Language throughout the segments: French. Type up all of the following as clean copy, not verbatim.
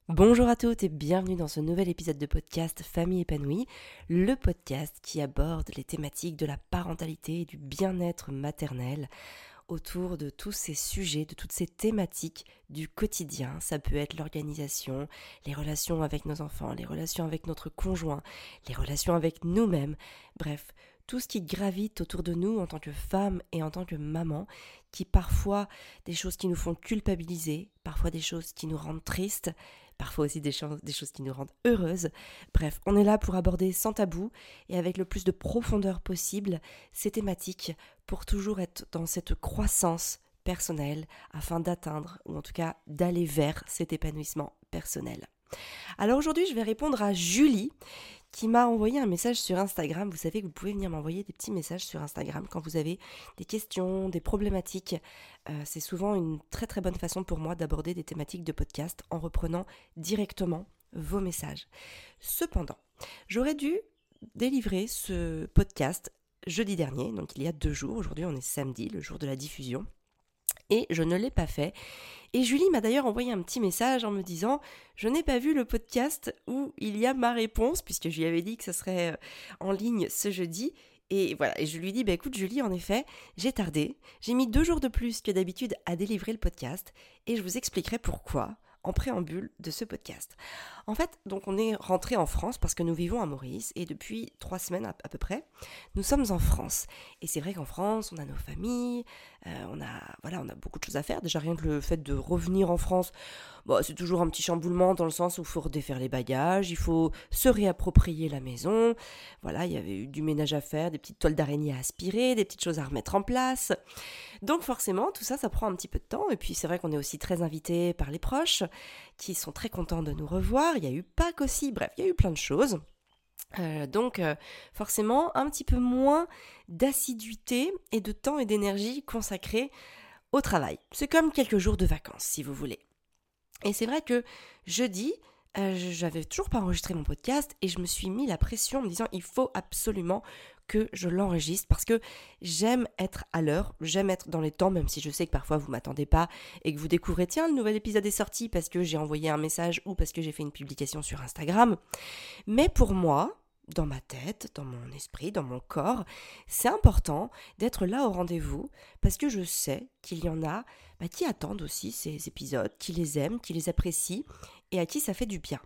Bonjour à toutes et bienvenue dans ce nouvel épisode de podcast Famille épanouie, le podcast qui aborde les thématiques de la parentalité et du bien-être maternel autour de tous ces sujets, de toutes ces thématiques du quotidien. Ça peut être l'organisation, les relations avec nos enfants, les relations avec notre conjoint, les relations avec nous-mêmes, bref, tout ce qui gravite autour de nous en tant que femme et en tant que maman, qui parfois des choses qui nous font culpabiliser, parfois des choses qui nous rendent tristes, parfois aussi des choses qui nous rendent heureuses. Bref, on est là pour aborder sans tabou et avec le plus de profondeur possible ces thématiques pour toujours être dans cette croissance personnelle afin d'atteindre ou en tout cas d'aller vers cet épanouissement personnel. Alors aujourd'hui, je vais répondre à Julie qui m'a envoyé un message sur Instagram. Vous savez que vous pouvez venir m'envoyer des petits messages sur Instagram quand vous avez des questions, des problématiques. C'est souvent une très très bonne façon pour moi d'aborder des thématiques de podcast en reprenant directement vos messages. Cependant, j'aurais dû délivrer ce podcast jeudi dernier, donc il y a 2 jours. Aujourd'hui, on est samedi, le jour de la diffusion. Et je ne l'ai pas fait. Et Julie m'a d'ailleurs envoyé un petit message en me disant « Je n'ai pas vu le podcast où il y a ma réponse » puisque je lui avais dit que ça serait en ligne ce jeudi. Et voilà, et je lui dis « Écoute Julie, en effet, j'ai tardé. J'ai mis 2 jours de plus que d'habitude à délivrer le podcast et je vous expliquerai pourquoi en préambule de ce podcast. » En fait, donc on est rentré en France parce que nous vivons à Maurice et depuis 3 semaines à peu près, nous sommes en France. Et c'est vrai qu'en France, on a nos familles, on a beaucoup de choses à faire. Déjà rien que le fait de revenir en France, c'est toujours un petit chamboulement dans le sens où il faut redéfaire les bagages, il faut se réapproprier la maison. Voilà, il y avait eu du ménage à faire, des petites toiles d'araignée à aspirer, des petites choses à remettre en place. Donc forcément, tout ça, ça prend un petit peu de temps. Et puis c'est vrai qu'on est aussi très invités par les proches qui sont très contents de nous revoir. Il y a eu Pâques aussi, bref, il y a eu plein de choses. Donc forcément un petit peu moins d'assiduité et de temps et d'énergie consacrés au travail. C'est comme quelques jours de vacances si vous voulez. Et c'est vrai que jeudi, j'avais toujours pas enregistré mon podcast et je me suis mis la pression en me disant il faut absolument que je l'enregistre parce que j'aime être à l'heure, j'aime être dans les temps même si je sais que parfois vous m'attendez pas et que vous découvrez tiens le nouvel épisode est sorti parce que j'ai envoyé un message ou parce que j'ai fait une publication sur Instagram. Mais pour moi, dans ma tête, dans mon esprit, dans mon corps, c'est important d'être là au rendez-vous parce que je sais qu'il y en a qui attendent aussi ces épisodes, qui les aiment, qui les apprécient et à qui ça fait du bien.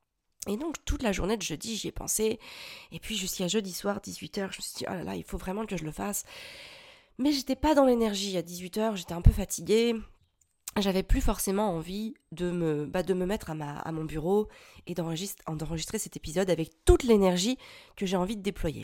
Et donc toute la journée de jeudi, j'y ai pensé et puis jusqu'à jeudi soir 18h, je me suis dit oh là là, il faut vraiment que je le fasse. Mais j'étais pas dans l'énergie à 18h, j'étais un peu fatiguée. J'avais plus forcément envie de me mettre à mon bureau et d'enregistrer cet épisode avec toute l'énergie que j'ai envie de déployer.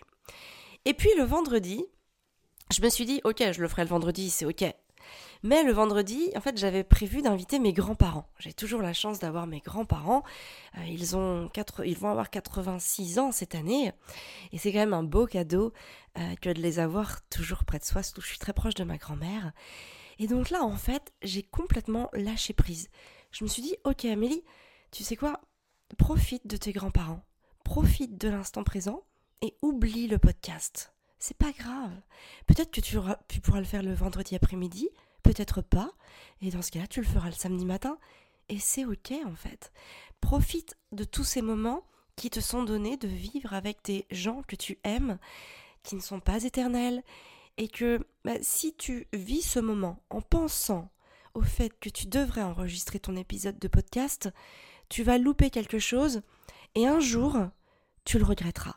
Et puis le vendredi, je me suis dit, ok, je le ferai le vendredi, c'est ok. Mais le vendredi, en fait, j'avais prévu d'inviter mes grands-parents. J'ai toujours la chance d'avoir mes grands-parents. Ils vont avoir 86 ans cette année. Et c'est quand même un beau cadeau que de les avoir toujours près de soi, surtout que je suis très proche de ma grand-mère. Et donc là, en fait, j'ai complètement lâché prise. Je me suis dit, ok Amélie, tu sais quoi ? Profite de tes grands-parents, profite de l'instant présent et oublie le podcast. C'est pas grave. Peut-être que tu pourras le faire le vendredi après-midi, peut-être pas. Et dans ce cas-là, tu le feras le samedi matin. Et c'est ok en fait. Profite de tous ces moments qui te sont donnés de vivre avec des gens que tu aimes, qui ne sont pas éternels. Et que si tu vis ce moment en pensant au fait que tu devrais enregistrer ton épisode de podcast, tu vas louper quelque chose et un jour, tu le regretteras.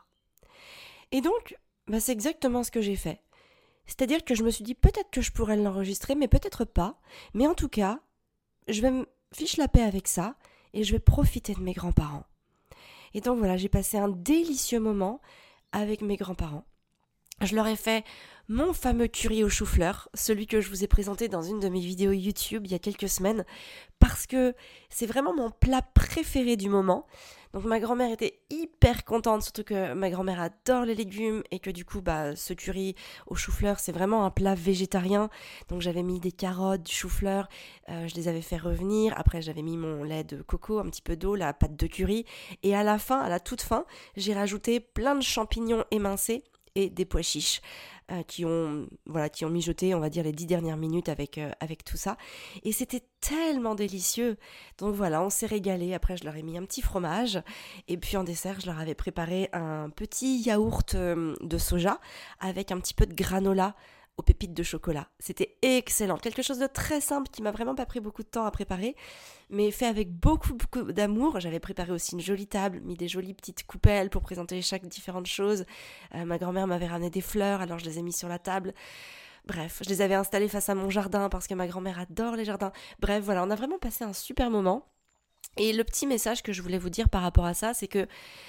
Et donc, c'est exactement ce que j'ai fait. C'est-à-dire que je me suis dit peut-être que je pourrais l'enregistrer, mais peut-être pas. Mais en tout cas, je vais me fiche la paix avec ça et je vais profiter de mes grands-parents. Et donc voilà, j'ai passé un délicieux moment avec mes grands-parents. Je leur ai fait mon fameux curry au chou-fleur, celui que je vous ai présenté dans une de mes vidéos YouTube il y a quelques semaines, parce que c'est vraiment mon plat préféré du moment. Donc ma grand-mère était hyper contente, surtout que ma grand-mère adore les légumes et que du coup ce curry au chou-fleur c'est vraiment un plat végétarien. Donc j'avais mis des carottes, du chou-fleur, je les avais fait revenir, après j'avais mis mon lait de coco, un petit peu d'eau, la pâte de curry et à la toute fin, j'ai rajouté plein de champignons émincés et des pois chiches qui ont mijoté, on va dire, les 10 dernières minutes avec tout ça. Et c'était tellement délicieux. Donc voilà, on s'est régalé. Après, je leur ai mis un petit fromage. Et puis en dessert, je leur avais préparé un petit yaourt de soja avec un petit peu de granola aux pépites de chocolat. C'était excellent. Quelque chose de très simple qui m'a vraiment pas pris beaucoup de temps à préparer, mais fait avec beaucoup d'amour. J'avais préparé aussi une jolie table, mis des jolies petites coupelles pour présenter chaque différente chose. Ma grand-mère m'avait ramené des fleurs, alors je les ai mis sur la table. Bref, je les avais installées face à mon jardin parce que ma grand-mère adore les jardins. Bref, voilà, on a vraiment passé un super moment. Et le petit message que je voulais vous dire par rapport à ça, c'est que,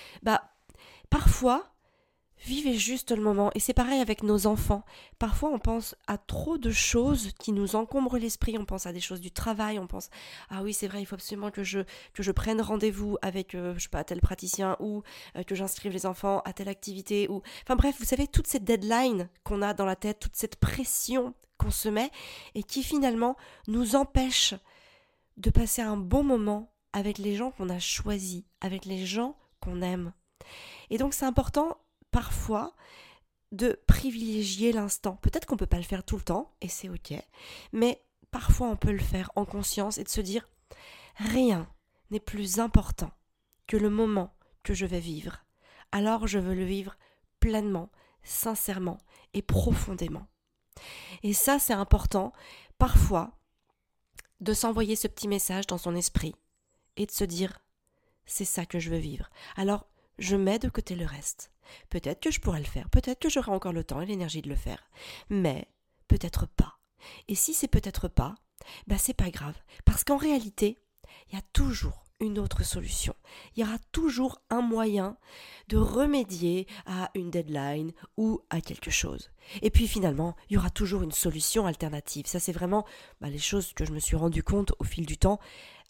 parfois, vivez juste le moment. Et c'est pareil avec nos enfants. Parfois, on pense à trop de choses qui nous encombrent l'esprit. On pense à des choses du travail. On pense, ah oui, c'est vrai, il faut absolument que je prenne rendez-vous avec, je sais pas, tel praticien ou que j'inscrive les enfants à telle activité. Enfin bref, vous savez, toute cette deadline qu'on a dans la tête, toute cette pression qu'on se met et qui finalement nous empêche de passer un bon moment avec les gens qu'on a choisis, avec les gens qu'on aime. Et donc, c'est important parfois de privilégier l'instant. Peut-être qu'on ne peut pas le faire tout le temps, et c'est ok, mais parfois on peut le faire en conscience et de se dire « Rien n'est plus important que le moment que je vais vivre. Alors je veux le vivre pleinement, sincèrement et profondément. » Et ça, c'est important, parfois, de s'envoyer ce petit message dans son esprit et de se dire « C'est ça que je veux vivre. » Alors, je mets de côté le reste. Peut-être que je pourrais le faire, peut-être que j'aurai encore le temps et l'énergie de le faire, mais peut-être pas. Et si c'est peut-être pas, c'est pas grave, parce qu'en réalité, il y a toujours une autre solution. Il y aura toujours un moyen de remédier à une deadline ou à quelque chose. Et puis finalement, il y aura toujours une solution alternative. Ça, c'est vraiment les choses que je me suis rendu compte au fil du temps.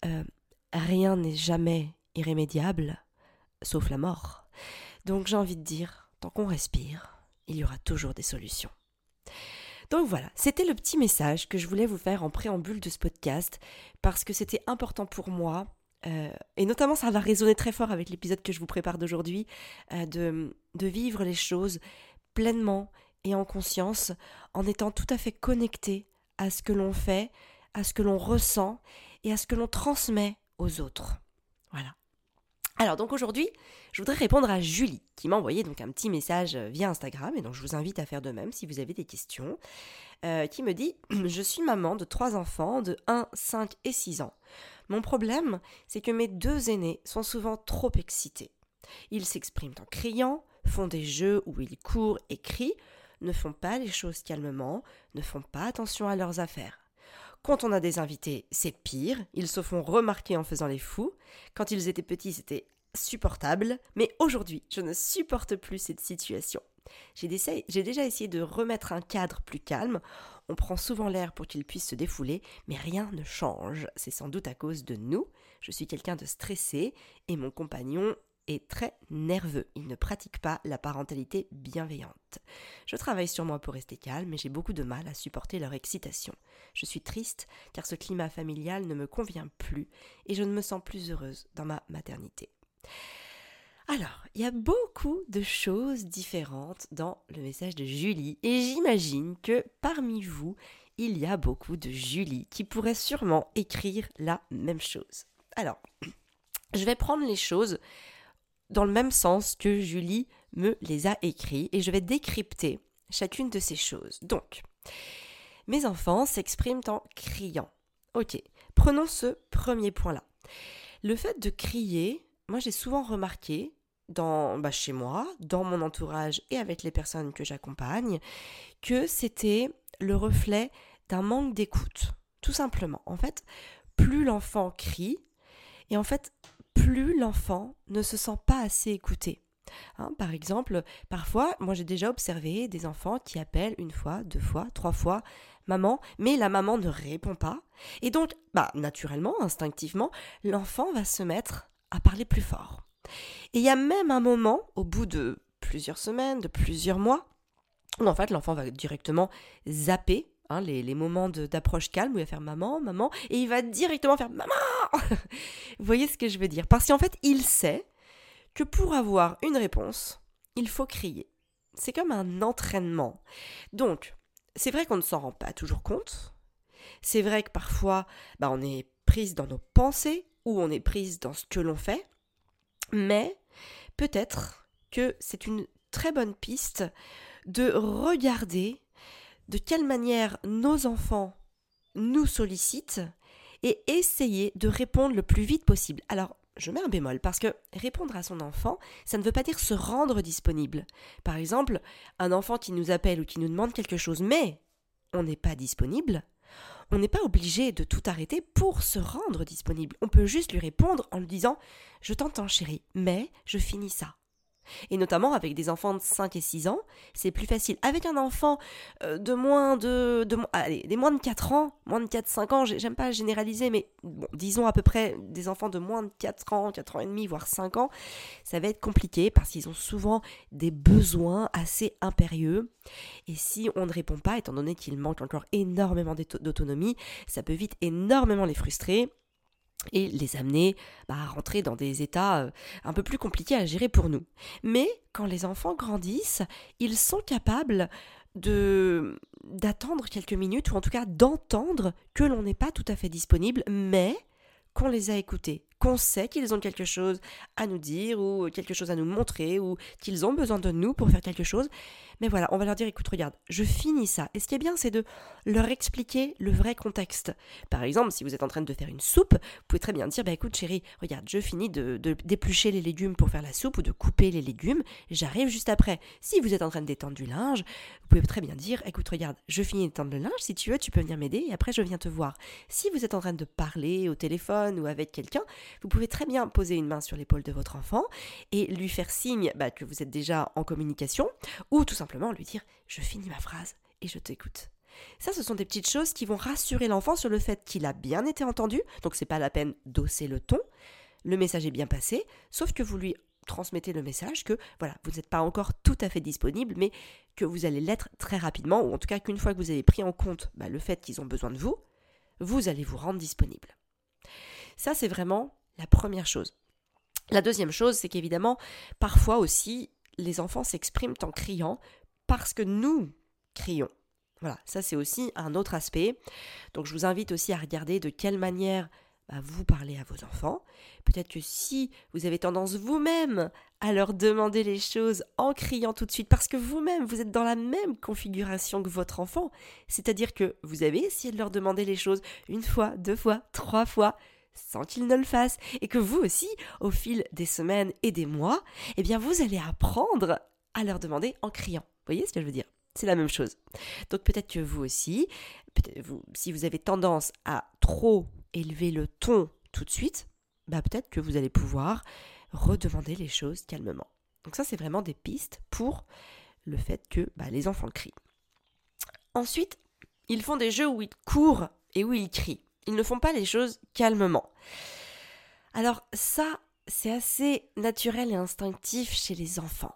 Rien n'est jamais irrémédiable, sauf la mort. Donc j'ai envie de dire, tant qu'on respire, il y aura toujours des solutions. Donc voilà, c'était le petit message que je voulais vous faire en préambule de ce podcast, parce que c'était important pour moi, et notamment ça va résonner très fort avec l'épisode que je vous prépare d'aujourd'hui, de vivre les choses pleinement et en conscience, en étant tout à fait connecté à ce que l'on fait, à ce que l'on ressent et à ce que l'on transmet aux autres. Voilà. Alors donc aujourd'hui, je voudrais répondre à Julie qui m'a envoyé donc un petit message via Instagram, et donc je vous invite à faire de même si vous avez des questions, qui me dit « Je suis maman de 3 enfants de 1, 5 et 6 ans. Mon problème, c'est que mes 2 aînés sont souvent trop excités. Ils s'expriment en criant, font des jeux où ils courent et crient, ne font pas les choses calmement, ne font pas attention à leurs affaires. Quand on a des invités, c'est pire, ils se font remarquer en faisant les fous. Quand ils étaient petits, c'était supportable, mais aujourd'hui, je ne supporte plus cette situation. J'ai déjà essayé de remettre un cadre plus calme, on prend souvent l'air pour qu'ils puissent se défouler, mais rien ne change. C'est sans doute à cause de nous. Je suis quelqu'un de stressé et mon compagnon est très nerveux. Il ne pratique pas la parentalité bienveillante. Je travaille sur moi pour rester calme, mais j'ai beaucoup de mal à supporter leur excitation. Je suis triste car ce climat familial ne me convient plus et je ne me sens plus heureuse dans ma maternité. Alors, il y a beaucoup de choses différentes dans le message de Julie et j'imagine que parmi vous, il y a beaucoup de Julie qui pourraient sûrement écrire la même chose. Alors, je vais prendre les choses dans le même sens que Julie me les a écrits et je vais décrypter chacune de ces choses. Donc, mes enfants s'expriment en criant. Ok, prenons ce premier point-là. Le fait de crier, moi j'ai souvent remarqué chez moi, dans mon entourage et avec les personnes que j'accompagne, que c'était le reflet d'un manque d'écoute. Tout simplement. En fait, plus l'enfant crie, et en fait, plus l'enfant ne se sent pas assez écouté. Par exemple, parfois, moi j'ai déjà observé des enfants qui appellent 1 fois, 2 fois, 3 fois maman, mais la maman ne répond pas. Et donc, naturellement, instinctivement, l'enfant va se mettre à parler plus fort. Et il y a même un moment, au bout de plusieurs semaines, de plusieurs mois, où en fait l'enfant va directement zapper les moments d'approche calme où il va faire maman, maman, et il va directement faire maman. Vous voyez ce que je veux dire? Parce qu'en fait, il sait que pour avoir une réponse, il faut crier. c'est comme un entraînement. Donc, c'est vrai qu'on ne s'en rend pas toujours compte. C'est vrai que parfois, on est prise dans nos pensées ou on est prise dans ce que l'on fait. Mais peut-être que c'est une très bonne piste de regarder de quelle manière nos enfants nous sollicitent et essayer de répondre le plus vite possible. Alors, je mets un bémol parce que répondre à son enfant, ça ne veut pas dire se rendre disponible. Par exemple, un enfant qui nous appelle ou qui nous demande quelque chose, mais on n'est pas disponible, on n'est pas obligé de tout arrêter pour se rendre disponible. On peut juste lui répondre en lui disant « Je t'entends chérie, mais je finis ça ». Et notamment avec des enfants de 5 et 6 ans, c'est plus facile. Avec un enfant des moins de 4 ans, moins de 4-5 ans, j'aime pas généraliser, mais bon, disons à peu près des enfants de moins de 4 ans, 4 ans et demi, voire 5 ans, ça va être compliqué parce qu'ils ont souvent des besoins assez impérieux. Et si on ne répond pas, étant donné qu'ils manquent encore énormément d'autonomie, ça peut vite énormément les frustrer et les amener à rentrer dans des états un peu plus compliqués à gérer pour nous. Mais quand les enfants grandissent, ils sont capables d'attendre quelques minutes, ou en tout cas d'entendre que l'on n'est pas tout à fait disponible, mais qu'on les a écoutés, qu'on sait qu'ils ont quelque chose à nous dire, ou quelque chose à nous montrer, ou qu'ils ont besoin de nous pour faire quelque chose. Mais voilà, on va leur dire, écoute, regarde, je finis ça. Et ce qui est bien, c'est de leur expliquer le vrai contexte. Par exemple, si vous êtes en train de faire une soupe, vous pouvez très bien dire, écoute chérie, regarde, je finis d'éplucher les légumes pour faire la soupe, ou de couper les légumes, j'arrive juste après. Si vous êtes en train de détendre du linge, vous pouvez très bien dire, écoute, regarde, je finis d'étendre le linge, si tu veux, tu peux venir m'aider, et après je viens te voir. Si vous êtes en train de parler au téléphone ou avec quelqu'un, vous pouvez très bien poser une main sur l'épaule de votre enfant et lui faire signe que vous êtes déjà en communication, ou tout simplement lui dire « je finis ma phrase et je t'écoute ». Ça, ce sont des petites choses qui vont rassurer l'enfant sur le fait qu'il a bien été entendu, donc c'est pas la peine d'hausser le ton, le message est bien passé, sauf que vous lui transmettez le message que voilà, vous n'êtes pas encore tout à fait disponible, mais que vous allez l'être très rapidement, ou en tout cas qu'une fois que vous avez pris en compte le fait qu'ils ont besoin de vous, vous allez vous rendre disponible. Ça, c'est vraiment la première chose. La deuxième chose, c'est qu'évidemment, parfois aussi, les enfants s'expriment en criant parce que nous crions. Voilà, ça c'est aussi un autre aspect. Donc je vous invite aussi à regarder de quelle manière vous parlez à vos enfants. Peut-être que si vous avez tendance vous-même à leur demander les choses en criant tout de suite, parce que vous-même, vous êtes dans la même configuration que votre enfant, c'est-à-dire que vous avez essayé de leur demander les choses 1 fois, 2 fois, 3 fois, sans qu'ils ne le fassent, et que vous aussi, au fil des semaines et des mois, vous allez apprendre à leur demander en criant. Vous voyez ce que je veux dire ? C'est la même chose. Donc peut-être que vous aussi, si vous avez tendance à trop élever le ton tout de suite, peut-être que vous allez pouvoir redemander les choses calmement. Donc ça, c'est vraiment des pistes pour le fait que les enfants crient. Ensuite, ils font des jeux où ils courent et où ils crient. Ils ne font pas les choses calmement. Alors ça, c'est assez naturel et instinctif chez les enfants.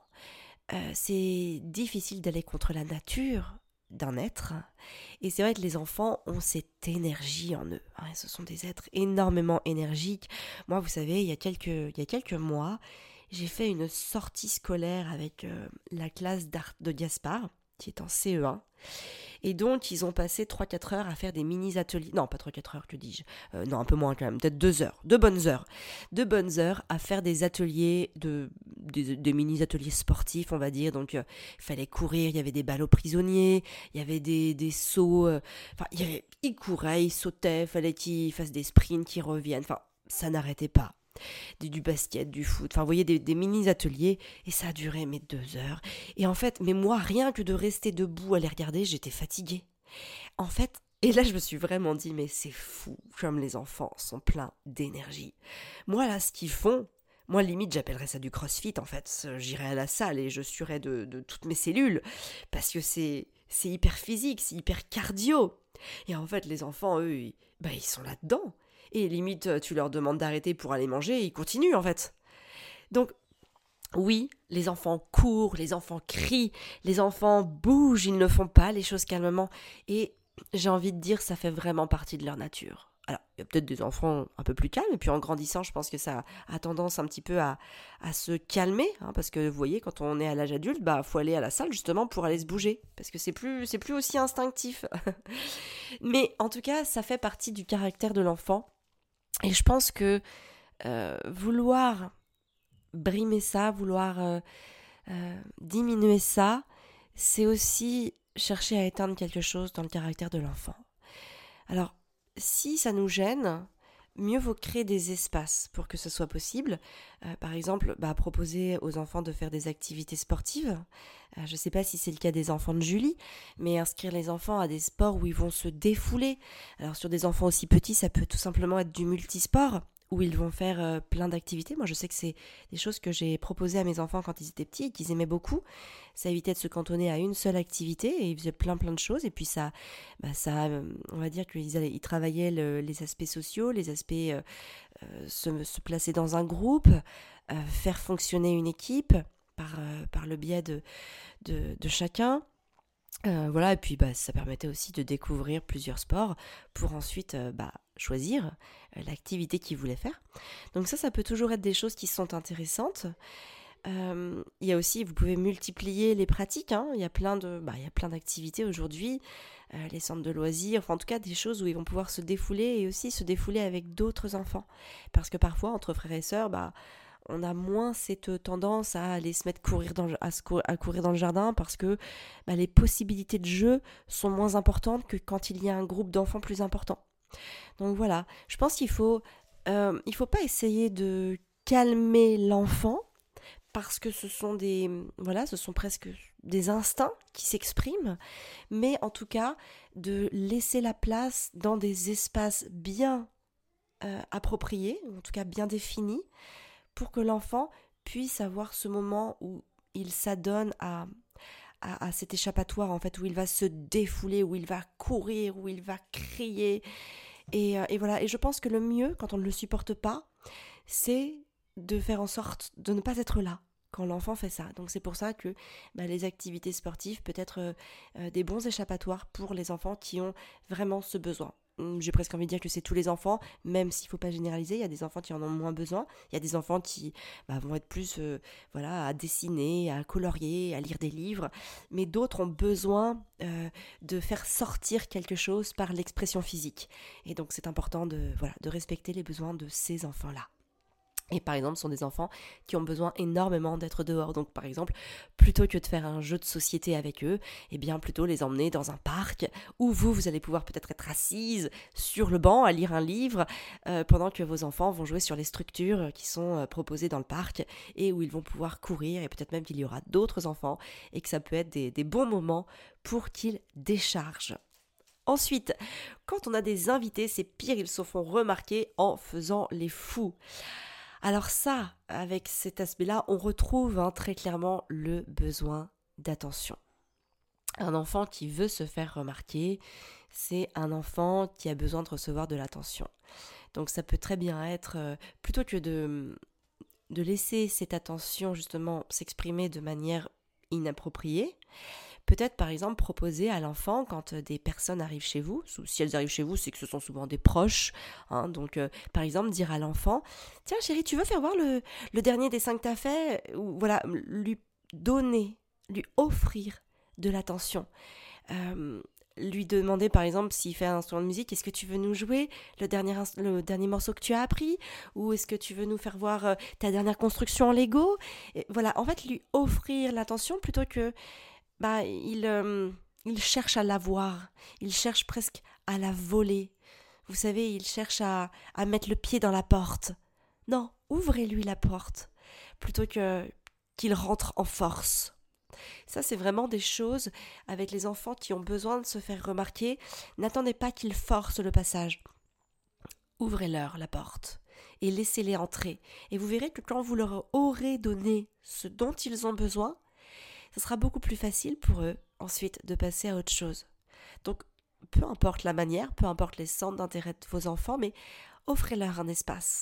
C'est difficile d'aller contre la nature d'un être. Et c'est vrai que les enfants ont cette énergie en eux. Ce sont des êtres énormément énergiques. Moi, vous savez, il y a quelques mois, j'ai fait une sortie scolaire avec la classe d'art de Gaspard, qui est en CE1. Et donc, ils ont passé 3-4 heures à faire des mini-ateliers. Non, pas 3-4 heures, que dis-je. Non, un peu moins quand même, peut-être 2 heures. 2 bonnes heures. 2 bonnes heures à faire des ateliers, des mini-ateliers sportifs, on va dire. Donc, il fallait courir, il y avait des ballots prisonniers, il y avait des sauts. Ils couraient, ils sautaient, il fallait qu'ils fassent des sprints, qu'ils reviennent. Enfin, ça n'arrêtait pas. Du basket, du foot, vous voyez, des mini-ateliers, et ça a duré 2 heures. Et en fait, moi, rien que de rester debout à les regarder, j'étais fatiguée. En fait, et là, je me suis vraiment dit, mais c'est fou, comme les enfants sont pleins d'énergie. Moi, là, ce qu'ils font, moi, limite, j'appellerais ça du crossfit, en fait. J'irais à la salle et je suerais de toutes mes cellules, parce que c'est hyper physique, c'est hyper cardio. Et en fait, les enfants, eux, ils sont là-dedans. Et limite, tu leur demandes d'arrêter pour aller manger, et ils continuent en fait. Donc, oui, les enfants courent, les enfants crient, les enfants bougent, ils ne font pas les choses calmement. Et j'ai envie de dire, ça fait vraiment partie de leur nature. Alors, il y a peut-être des enfants un peu plus calmes, et puis en grandissant, je pense que ça a tendance un petit peu à se calmer, hein, parce que vous voyez, quand on est à l'âge adulte, faut aller à la salle justement pour aller se bouger, parce que c'est plus aussi instinctif. Mais en tout cas, ça fait partie du caractère de l'enfant, et je pense que vouloir brimer ça, vouloir diminuer ça, c'est aussi chercher à éteindre quelque chose dans le caractère de l'enfant. Alors, si ça nous gêne, mieux vaut créer des espaces pour que ce soit possible. Par exemple, proposer aux enfants de faire des activités sportives. Je ne sais pas si c'est le cas des enfants de Julie, mais inscrire les enfants à des sports où ils vont se défouler. Alors sur des enfants aussi petits, ça peut tout simplement être du multisport, où ils vont faire plein d'activités. Moi, je sais que c'est des choses que j'ai proposées à mes enfants quand ils étaient petits et qu'ils aimaient beaucoup. Ça évitait de se cantonner à une seule activité et ils faisaient plein de choses. Et puis on va dire qu'ils travaillaient les aspects sociaux, les aspects se placer dans un groupe, faire fonctionner une équipe par le biais de chacun. Et puis ça permettait aussi de découvrir plusieurs sports pour ensuite choisir l'activité qu'ils voulaient faire. Donc ça peut toujours être des choses qui sont intéressantes. Il y a aussi, vous pouvez multiplier les pratiques, hein. Il y a plein d'activités aujourd'hui, les centres de loisirs, en tout cas des choses où ils vont pouvoir se défouler et aussi se défouler avec d'autres enfants. Parce que parfois, entre frères et sœurs, on a moins cette tendance à aller se mettre à courir dans le jardin parce que les possibilités de jeu sont moins importantes que quand il y a un groupe d'enfants plus important. Donc voilà, je pense qu'il faut pas essayer de calmer l'enfant parce que ce sont presque des instincts qui s'expriment, mais en tout cas de laisser la place dans des espaces bien appropriés, ou en tout cas bien définis, pour que l'enfant puisse avoir ce moment où il s'adonne à cet échappatoire, en fait, où il va se défouler, où il va courir, où il va crier. Et voilà. Et je pense que le mieux, quand on ne le supporte pas, c'est de faire en sorte de ne pas être là quand l'enfant fait ça. Donc c'est pour ça que les activités sportives peuvent être des bons échappatoires pour les enfants qui ont vraiment ce besoin. J'ai presque envie de dire que c'est tous les enfants, même s'il ne faut pas généraliser. Il y a des enfants qui en ont moins besoin. Il y a des enfants qui vont être plus à dessiner, à colorier, à lire des livres. Mais d'autres ont besoin de faire sortir quelque chose par l'expression physique. Et donc c'est important de respecter les besoins de ces enfants-là. Et par exemple, ce sont des enfants qui ont besoin énormément d'être dehors. Donc par exemple, plutôt que de faire un jeu de société avec eux, plutôt les emmener dans un parc où vous allez pouvoir peut-être être assise sur le banc à lire un livre pendant que vos enfants vont jouer sur les structures qui sont proposées dans le parc et où ils vont pouvoir courir et peut-être même qu'il y aura d'autres enfants et que ça peut être des bons moments pour qu'ils déchargent. Ensuite, quand on a des invités, c'est pire, ils se font remarquer en faisant les fous. Alors ça, avec cet aspect-là, on retrouve très clairement le besoin d'attention. Un enfant qui veut se faire remarquer, c'est un enfant qui a besoin de recevoir de l'attention. Donc ça peut très bien être, plutôt que de laisser cette attention justement s'exprimer de manière inappropriée, peut-être par exemple proposer à l'enfant quand des personnes arrivent chez vous, si elles arrivent chez vous c'est que ce sont souvent des proches, donc par exemple dire à l'enfant « Tiens chérie, tu veux faire voir le dernier dessin que t'as fait ?» ou voilà, lui donner, lui offrir de l'attention. Lui demander par exemple s'il fait un instrument de musique, est-ce que tu veux nous jouer le dernier morceau que tu as appris, ou est-ce que tu veux nous faire voir ta dernière construction en Lego. Et voilà, en fait lui offrir l'attention plutôt que il cherche à l'avoir, il cherche presque à la voler. Vous savez, il cherche à mettre le pied dans la porte. Non, ouvrez-lui la porte, plutôt qu'il rentre en force. Ça, c'est vraiment des choses avec les enfants qui ont besoin de se faire remarquer. N'attendez pas qu'ils forcent le passage. Ouvrez-leur la porte et laissez-les entrer. Et vous verrez que quand vous leur aurez donné ce dont ils ont besoin, ce sera beaucoup plus facile pour eux ensuite de passer à autre chose. Donc, peu importe la manière, peu importe les centres d'intérêt de vos enfants, mais offrez-leur un espace.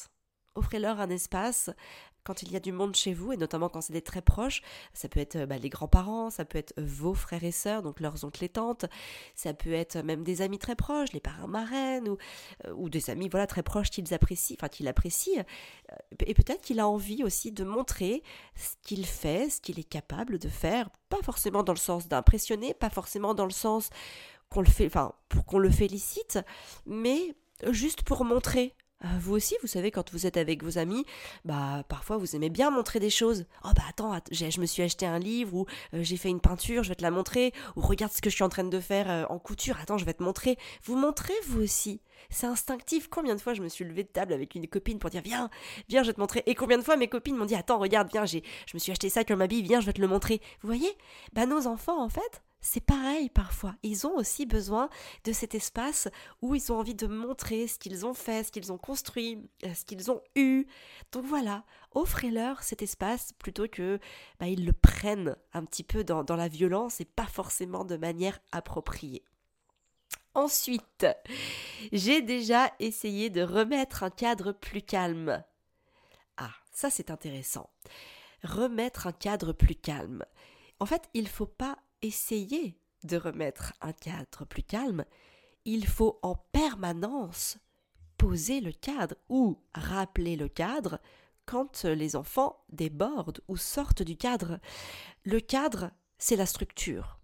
Offrez-leur un espace quand il y a du monde chez vous, et notamment quand c'est des très proches. Ça peut être les grands-parents, ça peut être vos frères et sœurs, donc leurs oncles et tantes, ça peut être même des amis très proches, les parrains marraines, ou des amis très proches qu'il apprécie, et peut-être qu'il a envie aussi de montrer ce qu'il fait, ce qu'il est capable de faire, pas forcément dans le sens d'impressionner, pas forcément dans le sens pour qu'on le félicite, mais juste pour montrer. Vous aussi, vous savez, quand vous êtes avec vos amis, parfois vous aimez bien montrer des choses. Oh attends, je me suis acheté un livre, ou j'ai fait une peinture, je vais te la montrer, ou regarde ce que je suis en train de faire en couture, attends, je vais te montrer. Vous montrez vous aussi. C'est instinctif. Combien de fois je me suis levée de table avec une copine pour dire viens, je vais te montrer. Et combien de fois mes copines m'ont dit attends, regarde, viens, je me suis acheté ça comme habit, viens, je vais te le montrer. Vous voyez, nos enfants en fait, c'est pareil parfois. Ils ont aussi besoin de cet espace où ils ont envie de montrer ce qu'ils ont fait, ce qu'ils ont construit, ce qu'ils ont eu. Donc voilà, offrez-leur cet espace plutôt que ils le prennent un petit peu dans la violence et pas forcément de manière appropriée. Ensuite, j'ai déjà essayé de remettre un cadre plus calme. Ah, ça c'est intéressant. Remettre un cadre plus calme. En fait, il ne faut pas essayer de remettre un cadre plus calme. Il faut en permanence poser le cadre ou rappeler le cadre quand les enfants débordent ou sortent du cadre. Le cadre, c'est la structure.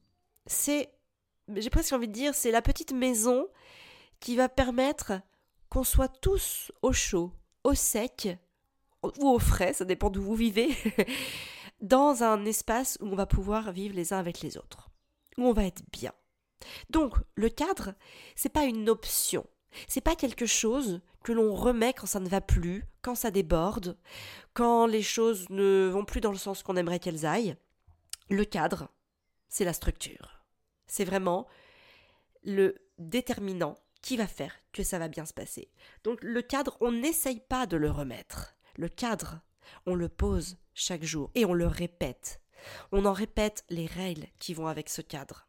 J'ai presque envie de dire, c'est la petite maison qui va permettre qu'on soit tous au chaud, au sec ou au frais, ça dépend d'où vous vivez, dans un espace où on va pouvoir vivre les uns avec les autres, où on va être bien. Donc, le cadre, c'est pas une option. C'est pas quelque chose que l'on remet quand ça ne va plus, quand ça déborde, quand les choses ne vont plus dans le sens qu'on aimerait qu'elles aillent. Le cadre, c'est la structure. C'est vraiment le déterminant qui va faire que ça va bien se passer. Donc le cadre, on n'essaye pas de le remettre. Le cadre, on le pose chaque jour et on le répète. On en répète les règles qui vont avec ce cadre.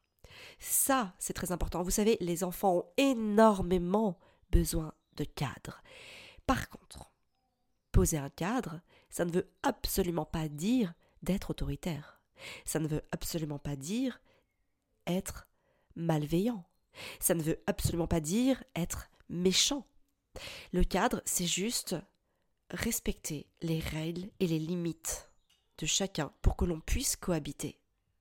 Ça, c'est très important. Vous savez, les enfants ont énormément besoin de cadre. Par contre, poser un cadre, ça ne veut absolument pas dire d'être autoritaire. Ça ne veut absolument pas dire être malveillant. Ça ne veut absolument pas dire être méchant. Le cadre, c'est juste respecter les règles et les limites de chacun pour que l'on puisse cohabiter.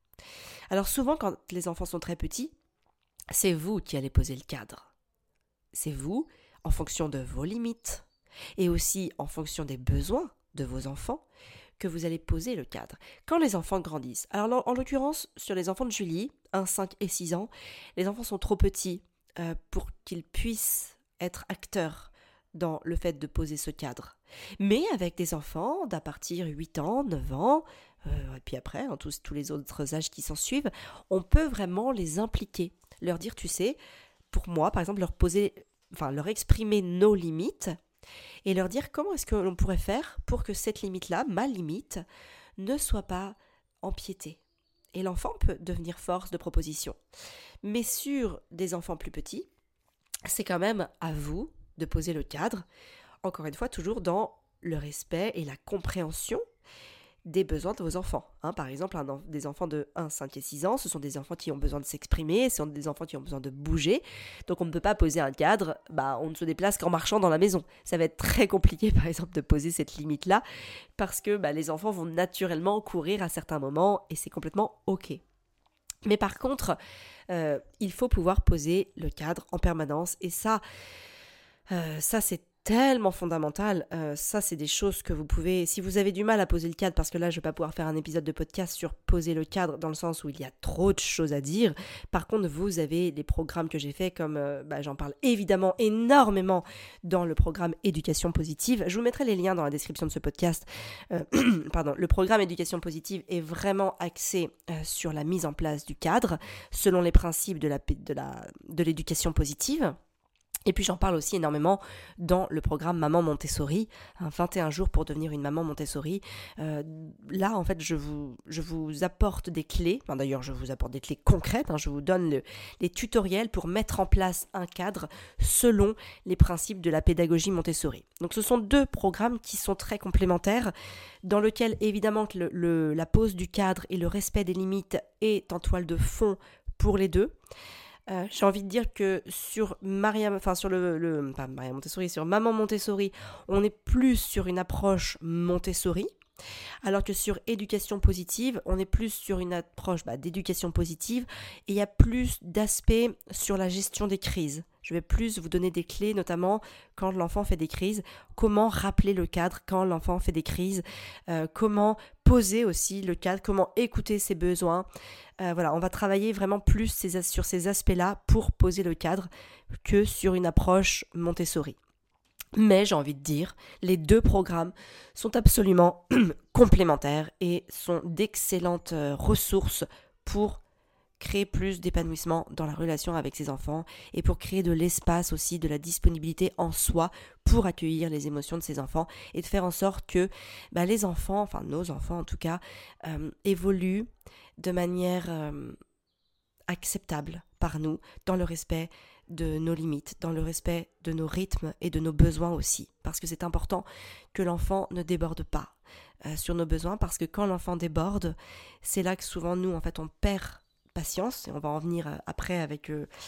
Alors souvent, quand les enfants sont très petits, c'est vous qui allez poser le cadre. C'est vous, en fonction de vos limites et aussi en fonction des besoins de vos enfants, que vous allez poser le cadre. Quand les enfants grandissent, alors en l'occurrence, sur les enfants de Julie, 1, 5 et 6 ans, les enfants sont trop petits pour qu'ils puissent être acteurs dans le fait de poser ce cadre. Mais avec des enfants d'à partir 8 ans, 9 ans, et puis après, tous les autres âges qui s'en suivent, on peut vraiment les impliquer, leur dire, tu sais, pour moi, par exemple, leur exprimer nos limites, et leur dire comment est-ce que l'on pourrait faire pour que cette limite-là, ma limite, ne soit pas empiétée. Et l'enfant peut devenir force de proposition. Mais sur des enfants plus petits, c'est quand même à vous de poser le cadre, encore une fois, toujours dans le respect et la compréhension des besoins de vos enfants. Par exemple, des enfants de 1, 5 et 6 ans, ce sont des enfants qui ont besoin de s'exprimer, ce sont des enfants qui ont besoin de bouger, donc on ne peut pas poser un cadre, on ne se déplace qu'en marchant dans la maison. Ça va être très compliqué, par exemple, de poser cette limite-là, parce que les enfants vont naturellement courir à certains moments, et c'est complètement ok. Mais par contre, il faut pouvoir poser le cadre en permanence, et ça c'est tellement fondamental. Ça, c'est des choses que vous pouvez... Si vous avez du mal à poser le cadre, parce que là, je ne vais pas pouvoir faire un épisode de podcast sur poser le cadre, dans le sens où il y a trop de choses à dire. Par contre, vous avez les programmes que j'ai faits, comme j'en parle évidemment énormément dans le programme Éducation Positive. Je vous mettrai les liens dans la description de ce podcast. Le programme Éducation Positive est vraiment axé sur la mise en place du cadre, selon les principes de l'éducation positive. Et puis j'en parle aussi énormément dans le programme Maman Montessori, 21 jours pour devenir une maman Montessori. Là, en fait, je vous apporte des clés, d'ailleurs je vous apporte des clés concrètes, je vous donne les tutoriels pour mettre en place un cadre selon les principes de la pédagogie Montessori. Donc ce sont 2 programmes qui sont très complémentaires, dans lesquels évidemment que la pose du cadre et le respect des limites est en toile de fond pour les 2. J'ai envie de dire que sur sur Maman Montessori, on est plus sur une approche Montessori, alors que sur éducation positive, on est plus sur une approche d'éducation positive et il y a plus d'aspects sur la gestion des crises. Je vais plus vous donner des clés, notamment quand l'enfant fait des crises, comment rappeler le cadre quand l'enfant fait des crises, comment poser aussi le cadre, comment écouter ses besoins. On va travailler vraiment plus sur ces aspects-là pour poser le cadre que sur une approche Montessori. Mais j'ai envie de dire, les 2 programmes sont absolument complémentaires et sont d'excellentes ressources pour créer plus d'épanouissement dans la relation avec ses enfants et pour créer de l'espace aussi, de la disponibilité en soi pour accueillir les émotions de ses enfants et de faire en sorte que les enfants, nos enfants en tout cas, évoluent de manière acceptable par nous, dans le respect de nos limites, dans le respect de nos rythmes et de nos besoins aussi. Parce que c'est important que l'enfant ne déborde pas sur nos besoins, parce que quand l'enfant déborde, c'est là que souvent nous, en fait, on perd patience, et on va en venir après avec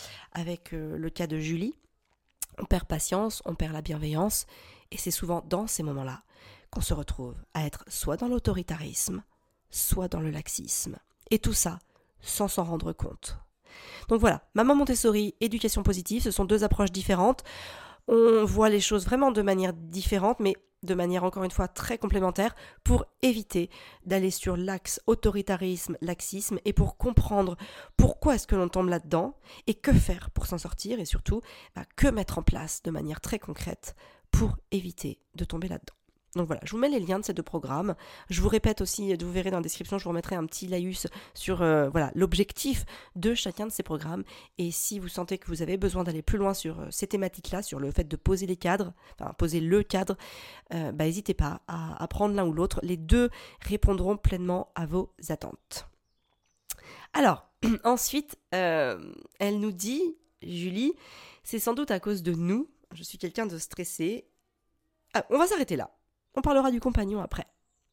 le cas de Julie. On perd patience, on perd la bienveillance, et c'est souvent dans ces moments-là qu'on se retrouve à être soit dans l'autoritarisme, soit dans le laxisme. Et tout ça sans s'en rendre compte. Donc voilà, Maman Montessori, éducation positive, ce sont 2 approches différentes. On voit les choses vraiment de manière différente, mais de manière encore une fois très complémentaire, pour éviter d'aller sur l'axe autoritarisme, laxisme, et pour comprendre pourquoi est-ce que l'on tombe là-dedans, et que faire pour s'en sortir, et surtout, que mettre en place de manière très concrète pour éviter de tomber là-dedans. Donc voilà, je vous mets les liens de ces 2 programmes. Je vous répète aussi, vous verrez dans la description, je vous remettrai un petit laïus sur l'objectif de chacun de ces programmes. Et si vous sentez que vous avez besoin d'aller plus loin sur ces thématiques-là, sur le fait de poser les cadres, poser le cadre, n'hésitez pas à prendre l'un ou l'autre. Les 2 répondront pleinement à vos attentes. Alors, ensuite, elle nous dit, Julie, c'est sans doute à cause de nous, je suis quelqu'un de stressé. On va s'arrêter là. On parlera du compagnon après.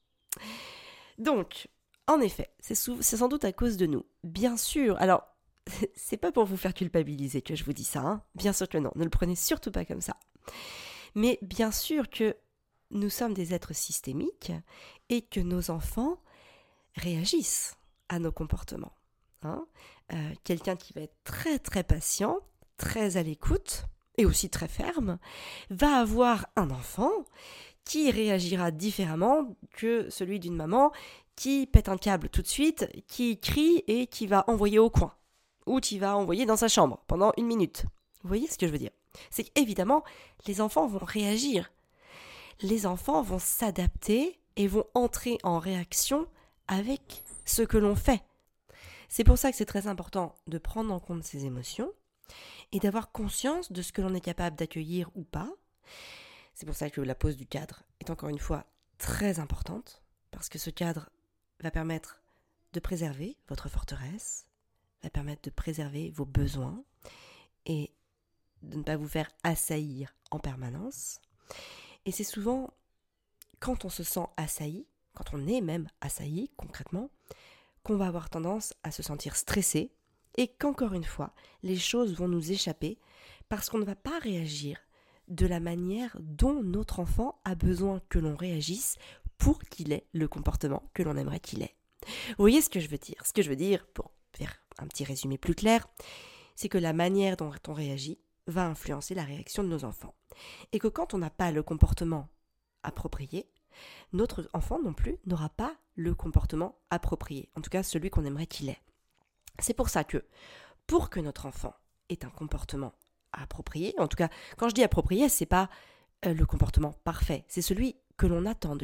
Donc, en effet, c'est sans doute à cause de nous. Bien sûr, alors, c'est pas pour vous faire culpabiliser que je vous dis ça, Bien sûr que non, ne le prenez surtout pas comme ça. Mais bien sûr que nous sommes des êtres systémiques et que nos enfants réagissent à nos comportements. Quelqu'un qui va être très très patient, très à l'écoute et aussi très ferme, va avoir un enfant qui réagira différemment que celui d'une maman qui pète un câble tout de suite, qui crie et qui va envoyer au coin, ou qui va envoyer dans sa chambre pendant 1 minute. Vous voyez ce que je veux dire ? C'est qu'évidemment, les enfants vont réagir. Les enfants vont s'adapter et vont entrer en réaction avec ce que l'on fait. C'est pour ça que c'est très important de prendre en compte ces émotions et d'avoir conscience de ce que l'on est capable d'accueillir ou pas. C'est pour ça que la pose du cadre est encore une fois très importante, parce que ce cadre va permettre de préserver votre forteresse, va permettre de préserver vos besoins et de ne pas vous faire assaillir en permanence. Et c'est souvent quand on se sent assailli, quand on est même assailli concrètement, qu'on va avoir tendance à se sentir stressé et qu'encore une fois, les choses vont nous échapper parce qu'on ne va pas réagir de la manière dont notre enfant a besoin que l'on réagisse pour qu'il ait le comportement que l'on aimerait qu'il ait. Vous voyez ce que je veux dire ? Ce que je veux dire, pour faire un petit résumé plus clair, c'est que la manière dont on réagit va influencer la réaction de nos enfants. Et que quand on n'a pas le comportement approprié, notre enfant non plus n'aura pas le comportement approprié, en tout cas celui qu'on aimerait qu'il ait. C'est pour ça que, pour que notre enfant ait un comportement approprié, en tout cas, quand je dis approprié, c'est pas le comportement parfait, c'est celui que l'on attend de lui.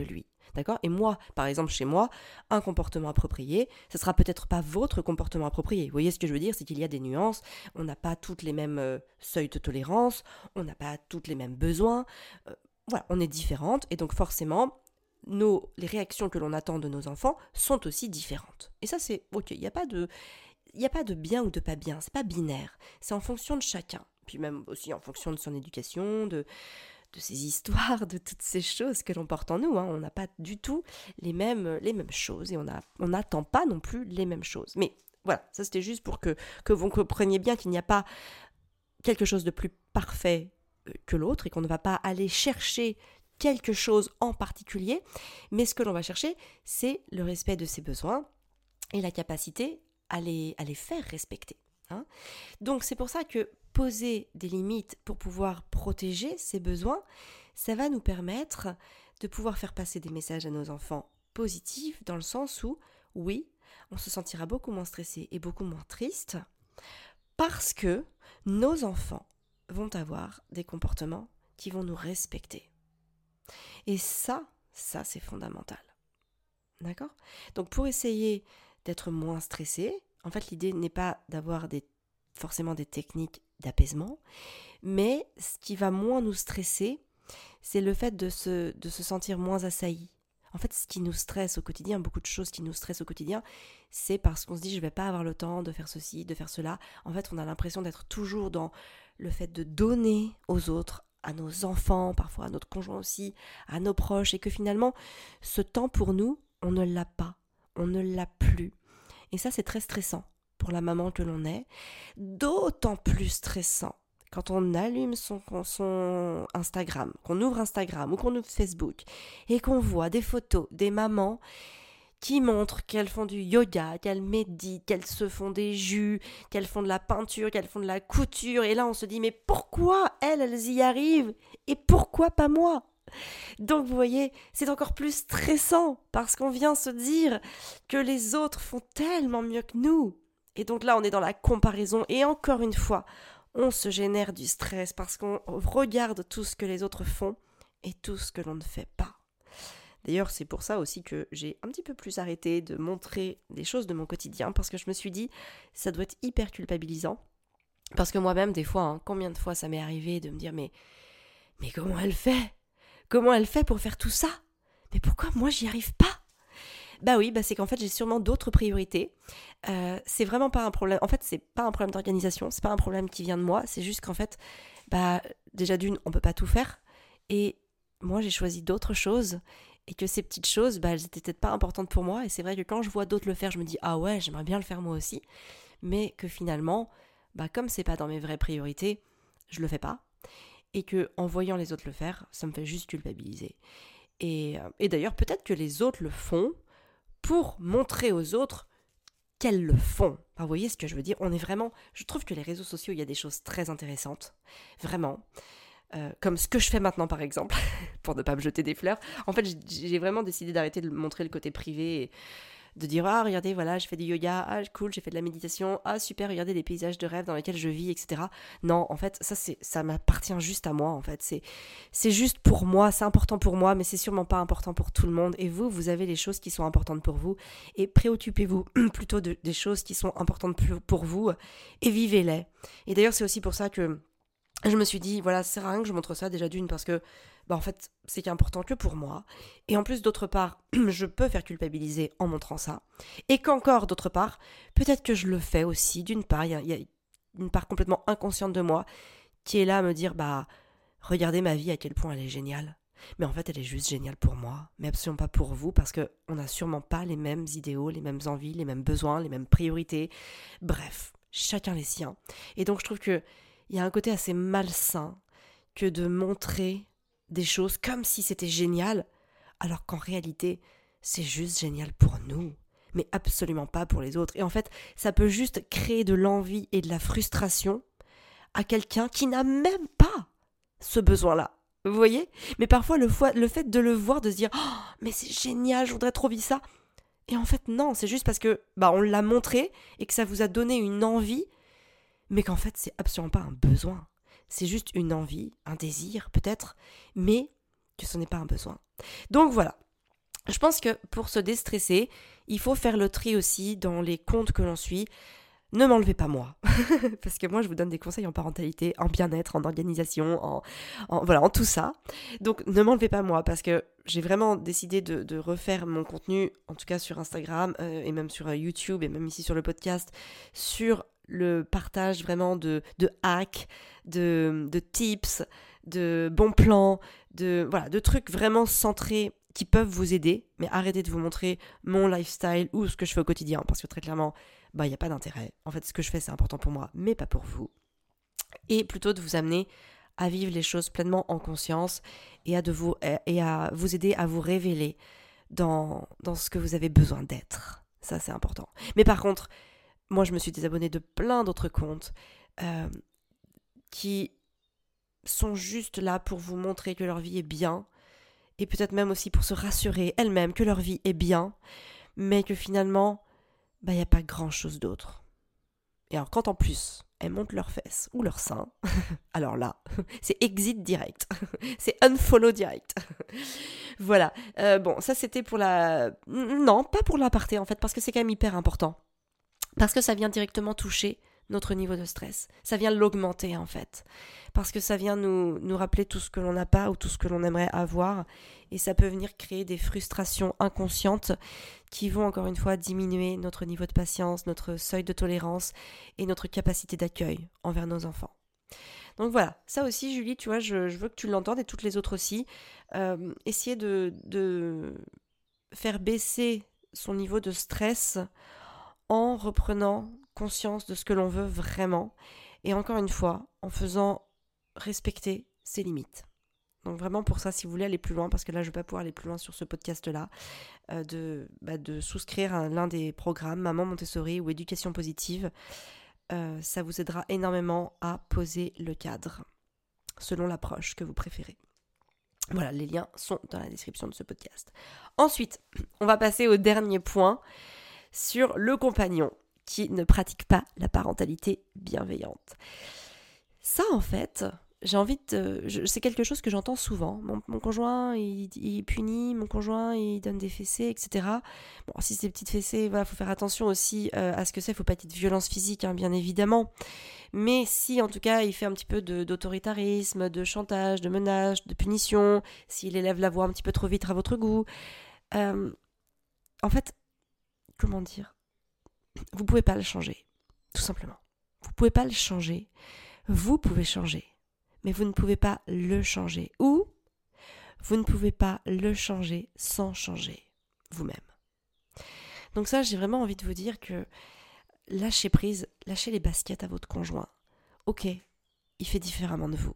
d'accord ? Et moi, par exemple, chez moi, un comportement approprié, ce sera peut-être pas votre comportement approprié. Vous voyez ce que je veux dire ? C'est qu'il y a des nuances, on n'a pas toutes les mêmes seuils de tolérance, on n'a pas toutes les mêmes besoins, voilà, on est différentes, et donc forcément, les réactions que l'on attend de nos enfants sont aussi différentes. Et ça, c'est ok, il n'y a pas de bien ou de pas bien, c'est pas binaire, c'est en fonction de chacun, puis même aussi en fonction de son éducation, de ses histoires, de toutes ces choses que l'on porte en nous. On n'a pas du tout les mêmes choses et on n'attend pas non plus les mêmes choses. Mais voilà, ça c'était juste pour que vous compreniez bien qu'il n'y a pas quelque chose de plus parfait que l'autre et qu'on ne va pas aller chercher quelque chose en particulier, mais ce que l'on va chercher, c'est le respect de ses besoins et la capacité à les faire respecter. Donc c'est pour ça que poser des limites pour pouvoir protéger ses besoins, ça va nous permettre de pouvoir faire passer des messages à nos enfants positifs, dans le sens où, oui, on se sentira beaucoup moins stressé et beaucoup moins triste, parce que nos enfants vont avoir des comportements qui vont nous respecter. Et ça c'est fondamental. D'accord ? Donc pour essayer d'être moins stressé, en fait l'idée n'est pas d'avoir forcément des techniques d'apaisement, mais ce qui va moins nous stresser, c'est le fait de se sentir moins assailli. En fait, ce qui nous stresse au quotidien, beaucoup de choses qui nous stressent au quotidien, c'est parce qu'on se dit je vais pas avoir le temps de faire ceci, de faire cela. En fait, on a l'impression d'être toujours dans le fait de donner aux autres, à nos enfants, parfois à notre conjoint aussi, à nos proches, et que finalement, ce temps pour nous, on ne l'a pas, on ne l'a plus. Et ça, c'est très stressant pour la maman que l'on est, d'autant plus stressant quand on allume son Instagram, qu'on ouvre Instagram ou qu'on ouvre Facebook et qu'on voit des photos des mamans qui montrent qu'elles font du yoga, qu'elles méditent, qu'elles se font des jus, qu'elles font de la peinture, qu'elles font de la couture. Et là, on se dit, mais pourquoi elles y arrivent et pourquoi pas moi ? Donc, vous voyez, c'est encore plus stressant parce qu'on vient se dire que les autres font tellement mieux que nous. Et donc là, on est dans la comparaison et encore une fois, on se génère du stress parce qu'on regarde tout ce que les autres font et tout ce que l'on ne fait pas. D'ailleurs, c'est pour ça aussi que j'ai un petit peu plus arrêté de montrer des choses de mon quotidien, parce que je me suis dit, ça doit être hyper culpabilisant. Parce que moi-même, des fois, combien de fois ça m'est arrivé de me dire, mais comment elle fait ? Comment elle fait pour faire tout ça ? Mais pourquoi moi j'y arrive pas ? Bah oui, c'est qu'en fait j'ai sûrement d'autres priorités. C'est vraiment pas un problème. En fait, c'est pas un problème d'organisation, c'est pas un problème qui vient de moi. C'est juste qu'en fait, déjà d'une, on peut pas tout faire. Et moi, j'ai choisi d'autres choses. Et que ces petites choses, elles étaient peut-être pas importantes pour moi. Et c'est vrai que quand je vois d'autres le faire, je me dis ah ouais, j'aimerais bien le faire moi aussi. Mais que finalement, comme c'est pas dans mes vraies priorités, je le fais pas. Et que en voyant les autres le faire, ça me fait juste culpabiliser. Et d'ailleurs, peut-être que les autres le font pour montrer aux autres qu'elles le font. Vous voyez ce que je veux dire ? Je trouve que les réseaux sociaux, il y a des choses très intéressantes. Vraiment. Comme ce que je fais maintenant par exemple, pour ne pas me jeter des fleurs. En fait, j'ai vraiment décidé d'arrêter de montrer le côté privé et de dire ah regardez, voilà, je fais du yoga, ah cool, j'ai fait de la méditation, ah super, regardez les paysages de rêve dans lesquels je vis, etc. Non, en fait, ça m'appartient juste à moi, en fait. C'est juste pour moi, c'est important pour moi, mais c'est sûrement pas important pour tout le monde. Et vous avez les choses qui sont importantes pour vous, et préoccupez-vous plutôt des choses qui sont importantes pour vous, et vivez-les. Et d'ailleurs, c'est aussi pour ça que je me suis dit, voilà, c'est rien que je montre ça déjà d'une, parce que, en fait, c'est important que pour moi. Et en plus, d'autre part, je peux faire culpabiliser en montrant ça. Et qu'encore, d'autre part, peut-être que je le fais aussi. D'une part, il y a une part complètement inconsciente de moi qui est là à me dire, regardez ma vie, à quel point elle est géniale. Mais en fait, elle est juste géniale pour moi, mais absolument pas pour vous, parce qu'on n'a sûrement pas les mêmes idéaux, les mêmes envies, les mêmes besoins, les mêmes priorités. Bref, chacun les siens. Et donc, je trouve que il y a un côté assez malsain que de montrer des choses comme si c'était génial, alors qu'en réalité, c'est juste génial pour nous, mais absolument pas pour les autres. Et en fait, ça peut juste créer de l'envie et de la frustration à quelqu'un qui n'a même pas ce besoin-là. Vous voyez ? Mais parfois, le fait de le voir, de se dire « Oh, mais c'est génial, je voudrais trop vivre ça !» Et en fait, non, c'est juste parce que on l'a montré et que ça vous a donné une envie, mais qu'en fait, c'est absolument pas un besoin. C'est juste une envie, un désir peut-être, mais que ce n'est pas un besoin. Donc voilà, Je pense que pour se déstresser, il faut faire le tri aussi dans les comptes que l'on suit. Ne m'enlevez pas moi, parce que moi je vous donne des conseils en parentalité, en bien-être, en organisation, en tout ça. Donc ne m'enlevez pas moi, parce que j'ai vraiment décidé de refaire mon contenu, en tout cas sur Instagram et même sur YouTube et même ici sur le podcast, sur le partage vraiment de hacks, de tips, de bons plans, de trucs vraiment centrés qui peuvent vous aider, mais arrêtez de vous montrer mon lifestyle ou ce que je fais au quotidien, parce que très clairement, il n'y a pas d'intérêt. En fait, ce que je fais, c'est important pour moi, mais pas pour vous. Et plutôt de vous amener à vivre les choses pleinement en conscience et à vous aider à vous révéler dans ce que vous avez besoin d'être. Ça, c'est important. Mais par contre, moi, je me suis désabonnée de plein d'autres comptes qui sont juste là pour vous montrer que leur vie est bien, et peut-être même aussi pour se rassurer elles-mêmes que leur vie est bien, mais que finalement, il n'y a pas grand-chose d'autre. Et alors quand en plus, elles montent leurs fesses ou leurs seins, alors là, c'est exit direct, c'est unfollow direct. Voilà, bon, ça c'était pour la... Non, pas pour l'aparté en fait, parce que c'est quand même hyper important. Parce que ça vient directement toucher notre niveau de stress. Ça vient l'augmenter en fait. Parce que ça vient nous rappeler tout ce que l'on n'a pas ou tout ce que l'on aimerait avoir. Et ça peut venir créer des frustrations inconscientes qui vont encore une fois diminuer notre niveau de patience, notre seuil de tolérance et notre capacité d'accueil envers nos enfants. Donc voilà, ça aussi Julie, tu vois, je veux que tu l'entendes et toutes les autres aussi. Essayer de faire baisser son niveau de stress en reprenant conscience de ce que l'on veut vraiment et encore une fois en faisant respecter ses limites. Donc vraiment pour ça, si vous voulez aller plus loin, parce que là je ne vais pas pouvoir aller plus loin sur ce podcast-là, de souscrire à l'un des programmes Maman Montessori ou Éducation Positive, ça vous aidera énormément à poser le cadre selon l'approche que vous préférez. Voilà, les liens sont dans la description de ce podcast. Ensuite, on va passer au dernier point sur le compagnon qui ne pratique pas la parentalité bienveillante. Ça, en fait, c'est quelque chose que j'entends souvent. Mon conjoint, il punit, mon conjoint, il donne des fessées, etc. Bon, si c'est des petites fessées, voilà, faut faire attention aussi à ce que c'est. Faut pas qu'il y ait de violence physique, hein, bien évidemment. Mais si, en tout cas, il fait un petit peu d'autoritarisme, de chantage, de menace, de punition, s'il élève la voix un petit peu trop vite à votre goût, en fait, comment dire ? Vous pouvez pas le changer, tout simplement. Vous pouvez pas le changer. Vous pouvez changer, mais vous ne pouvez pas le changer. Ou vous ne pouvez pas le changer sans changer vous-même. Donc ça, j'ai vraiment envie de vous dire que lâchez prise, lâchez les baskets à votre conjoint. Ok, il fait différemment de vous,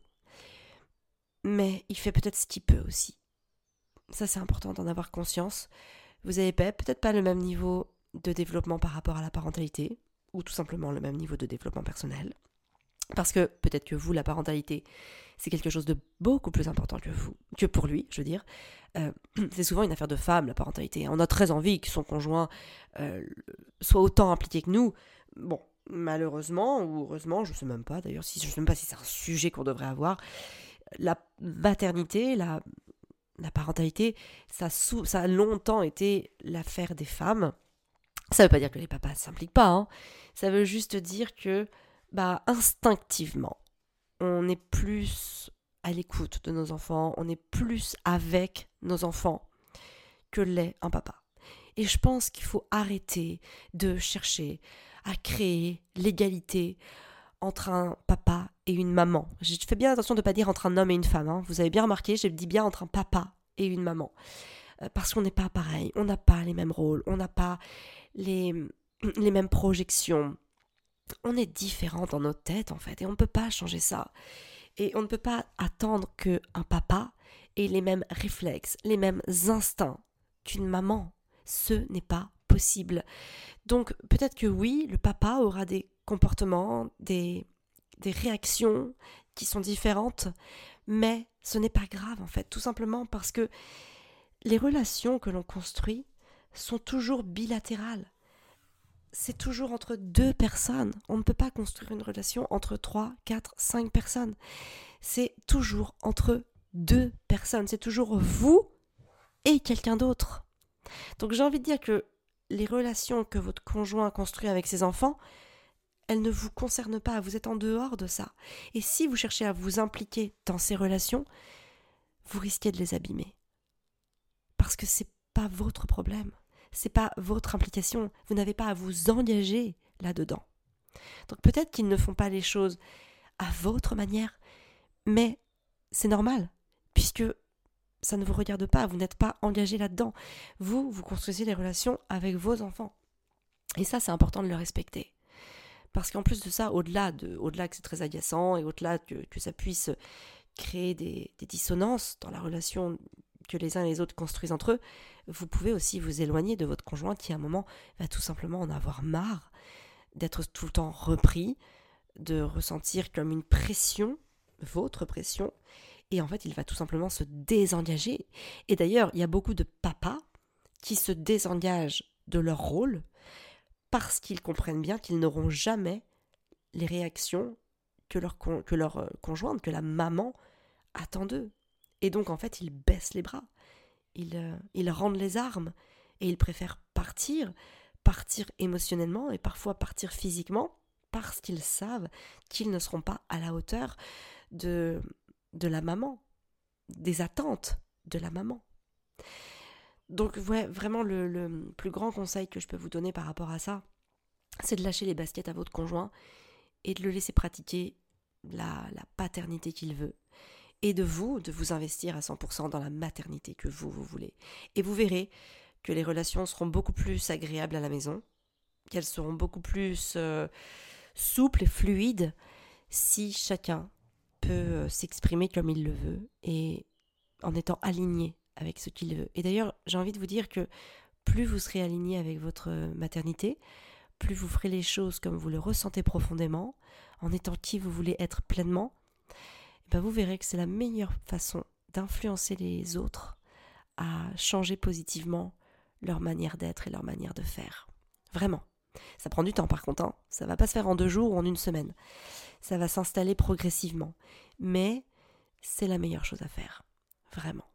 mais il fait peut-être ce qu'il peut aussi. Ça, c'est important d'en avoir conscience. Vous avez peut-être pas le même niveau de développement par rapport à la parentalité, ou tout simplement le même niveau de développement personnel. Parce que peut-être que vous, la parentalité, c'est quelque chose de beaucoup plus important que pour lui, je veux dire. C'est souvent une affaire de femme, la parentalité. On a très envie que son conjoint soit autant impliqué que nous. Bon, malheureusement, ou heureusement, je ne sais même pas d'ailleurs, je ne sais même pas si c'est un sujet qu'on devrait avoir. La maternité, la parentalité, ça a longtemps été l'affaire des femmes. Ça veut pas dire que les papas ne s'impliquent pas, hein. Ça veut juste dire que, instinctivement, on est plus à l'écoute de nos enfants, on est plus avec nos enfants que l'est un papa. Et je pense qu'il faut arrêter de chercher à créer l'égalité entre un papa et une maman. Je fais bien attention de ne pas dire entre un homme et une femme, hein. Vous avez bien remarqué, je dis bien entre un papa et une maman. Parce qu'on n'est pas pareil, on n'a pas les mêmes rôles, on n'a pas les mêmes projections. On est différents dans notre tête en fait et on ne peut pas changer ça. Et on ne peut pas attendre qu'un papa ait les mêmes réflexes, les mêmes instincts qu'une maman. Ce n'est pas possible. Donc peut-être que oui, le papa aura des comportements, des réactions qui sont différentes, mais ce n'est pas grave en fait, tout simplement parce que les relations que l'on construit sont toujours bilatérales. C'est toujours entre deux personnes. On ne peut pas construire une relation entre 3, 4, 5 personnes. C'est toujours entre deux personnes. C'est toujours vous et quelqu'un d'autre. Donc j'ai envie de dire que les relations que votre conjoint construit avec ses enfants, elles ne vous concernent pas, vous êtes en dehors de ça. Et si vous cherchez à vous impliquer dans ces relations, vous risquez de les abîmer. Parce que c'est pas votre problème, c'est pas votre implication, vous n'avez pas à vous engager là-dedans. Donc peut-être qu'ils ne font pas les choses à votre manière, mais c'est normal, puisque ça ne vous regarde pas, vous n'êtes pas engagé là-dedans. Vous construisez les relations avec vos enfants. Et ça, c'est important de le respecter. Parce qu'en plus de ça, au-delà que c'est très agaçant et au-delà que ça puisse créer des dissonances dans la relation que les uns et les autres construisent entre eux, vous pouvez aussi vous éloigner de votre conjoint qui à un moment va tout simplement en avoir marre d'être tout le temps repris, de ressentir comme une pression, votre pression, et en fait il va tout simplement se désengager. Et d'ailleurs, il y a beaucoup de papas qui se désengagent de leur rôle parce qu'ils comprennent bien qu'ils n'auront jamais les réactions que leur conjointe, que la maman attend d'eux. Et donc en fait ils baissent les bras, ils rendent les armes, et ils préfèrent partir émotionnellement et parfois partir physiquement, parce qu'ils savent qu'ils ne seront pas à la hauteur de la maman, des attentes de la maman. Donc ouais, vraiment le plus grand conseil que je peux vous donner par rapport à ça, c'est de lâcher les baskets à votre conjoint et de le laisser pratiquer la paternité qu'il veut. Et de vous investir à 100% dans la maternité que vous voulez. Et vous verrez que les relations seront beaucoup plus agréables à la maison, qu'elles seront beaucoup plus souples et fluides si chacun peut s'exprimer comme il le veut et en étant aligné avec ce qu'il veut. Et d'ailleurs, j'ai envie de vous dire que plus vous serez aligné avec votre maternité, plus vous ferez les choses comme vous le ressentez profondément, en étant qui vous voulez être pleinement, vous verrez que c'est la meilleure façon d'influencer les autres à changer positivement leur manière d'être et leur manière de faire. Vraiment. Ça prend du temps par contre, hein. Ça va pas se faire en 2 jours ou en 1 semaine. Ça va s'installer progressivement. Mais c'est la meilleure chose à faire. Vraiment.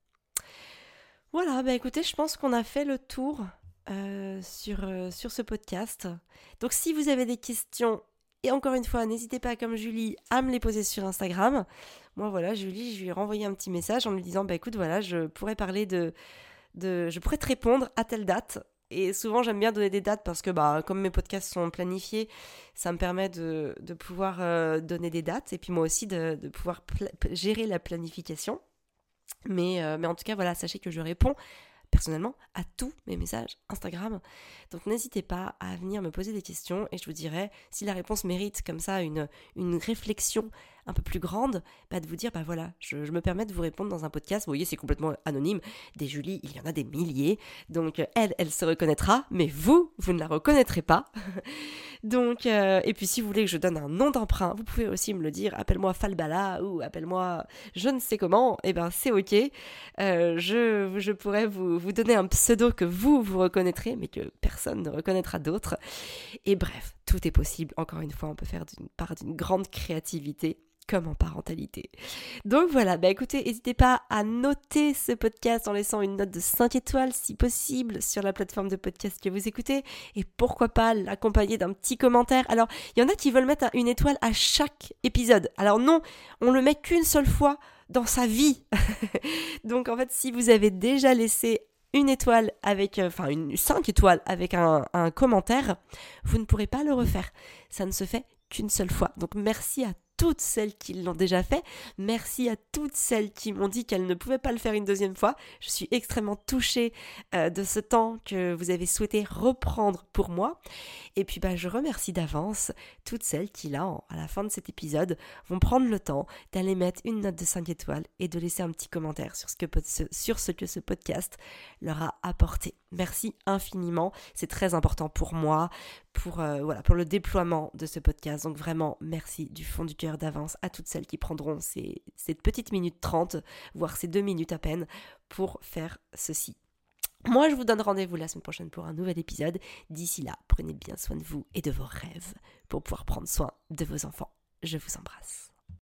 Voilà, écoutez, je pense qu'on a fait le tour sur ce podcast. Donc si vous avez des questions, et encore une fois, n'hésitez pas, comme Julie, à me les poser sur Instagram. Moi, voilà, Julie, je lui ai renvoyé un petit message en lui disant, écoute, voilà, je pourrais parler je pourrais te répondre à telle date. Et souvent, j'aime bien donner des dates parce que, comme mes podcasts sont planifiés, ça me permet de pouvoir donner des dates. Et puis moi aussi, de pouvoir gérer la planification. Mais en tout cas, voilà, sachez que je réponds personnellement à tous mes messages Instagram. Donc n'hésitez pas à venir me poser des questions et je vous dirai si la réponse mérite comme ça une réflexion un peu plus grande, de vous dire voilà, je me permets de vous répondre dans un podcast. Vous voyez, c'est complètement anonyme. Des Julie, il y en a des milliers. Donc elle se reconnaîtra, mais vous ne la reconnaîtrez pas. Donc, et puis si vous voulez que je donne un nom d'emprunt, vous pouvez aussi me le dire. Appelle-moi Falbala ou appelle-moi je ne sais comment. C'est ok. Je pourrais vous donner un pseudo que vous reconnaîtrez, mais que personne ne reconnaîtra d'autre. Et bref, tout est possible. Encore une fois, on peut faire part d'une grande créativité, comme en parentalité. Donc voilà, écoutez, n'hésitez pas à noter ce podcast en laissant une note de 5 étoiles si possible sur la plateforme de podcast que vous écoutez, et pourquoi pas l'accompagner d'un petit commentaire. Alors, il y en a qui veulent mettre 1 étoile à chaque épisode. Alors non, on le met qu'une seule fois dans sa vie. Donc en fait, si vous avez déjà laissé 1 étoile avec, 5 étoiles avec un commentaire, vous ne pourrez pas le refaire. Ça ne se fait qu'une seule fois. Donc merci à toutes celles qui l'ont déjà fait. Merci à toutes celles qui m'ont dit qu'elles ne pouvaient pas le faire une 2e fois. Je suis extrêmement touchée de ce temps que vous avez souhaité reprendre pour moi. Et puis je remercie d'avance toutes celles qui là, à la fin de cet épisode, vont prendre le temps d'aller mettre une note de 5 étoiles et de laisser un petit commentaire sur ce que ce podcast leur a apporté. Merci infiniment, c'est très important pour moi, pour le déploiement de ce podcast. Donc vraiment, merci du fond du cœur d'avance à toutes celles qui prendront cette petite minute 30, voire ces 2 minutes à peine, pour faire ceci. Moi, je vous donne rendez-vous la semaine prochaine pour un nouvel épisode. D'ici là, prenez bien soin de vous et de vos rêves pour pouvoir prendre soin de vos enfants. Je vous embrasse.